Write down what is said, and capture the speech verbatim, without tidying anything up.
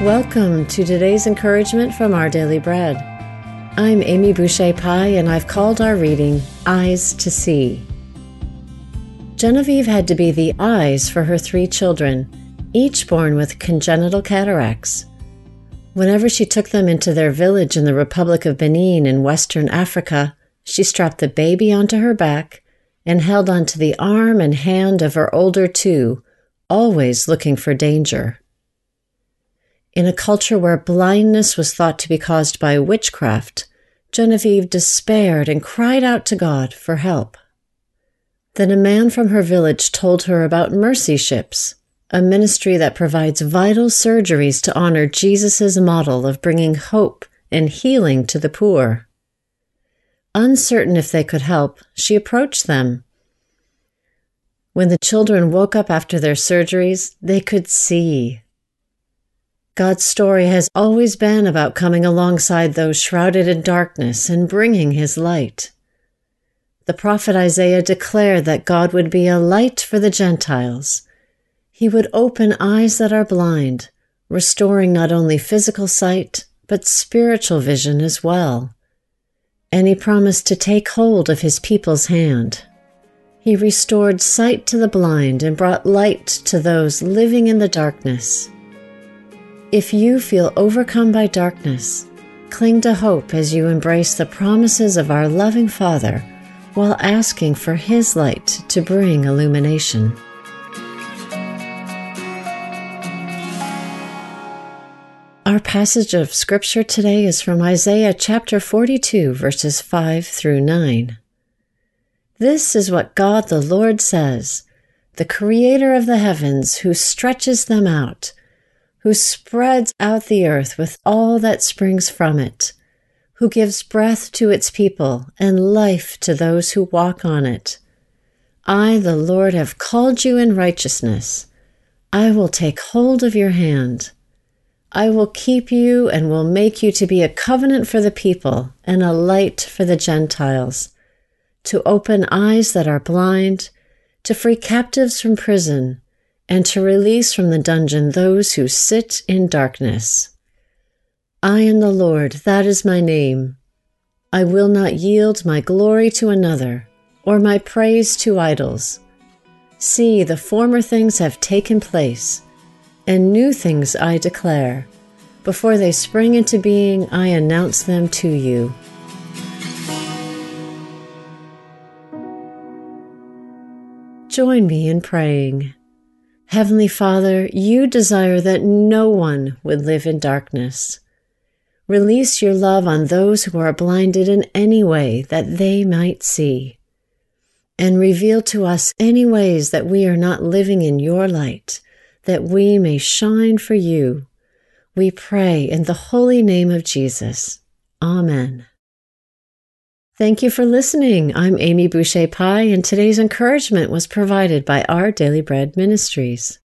Welcome to today's encouragement from Our Daily Bread. I'm Amy Boucher-Pye, and I've called our reading Eyes to See. Genevieve had to be the eyes for her three children, each born with congenital cataracts. Whenever she took them into their village in the Republic of Benin in Western Africa, she strapped the baby onto her back and held onto the arm and hand of her older two, always looking for danger. In a culture where blindness was thought to be caused by witchcraft, Genevieve despaired and cried out to God for help. Then a man from her village told her about mercy ships, a ministry that provides vital surgeries to honor Jesus' model of bringing hope and healing to the poor. Uncertain if they could help, she approached them. When the children woke up after their surgeries, they could see. God's story has always been about coming alongside those shrouded in darkness and bringing His light. The prophet Isaiah declared that God would be a light for the Gentiles. He would open eyes that are blind, restoring not only physical sight, but spiritual vision as well. And He promised to take hold of His people's hand. He restored sight to the blind and brought light to those living in the darkness. If you feel overcome by darkness, cling to hope as you embrace the promises of our loving Father while asking for His light to bring illumination. Our passage of Scripture today is from Isaiah chapter forty-two, verses five through nine. This is what God the Lord says, the Creator of the heavens, who stretches them out, who spreads out the earth with all that springs from it, who gives breath to its people and life to those who walk on it. I, the Lord, have called you in righteousness. I will take hold of your hand. I will keep you and will make you to be a covenant for the people and a light for the Gentiles, to open eyes that are blind, to free captives from prison, and to release from the dungeon those who sit in darkness. I am the Lord, that is my name. I will not yield my glory to another, or my praise to idols. See, the former things have taken place, and new things I declare. Before they spring into being, I announce them to you. Join me in praying. Heavenly Father, you desire that no one would live in darkness. Release your love on those who are blinded in any way that they might see. And reveal to us any ways that we are not living in your light, that we may shine for you. We pray in the holy name of Jesus. Amen. Thank you for listening. I'm Amy Boucher-Pye, and today's encouragement was provided by Our Daily Bread Ministries.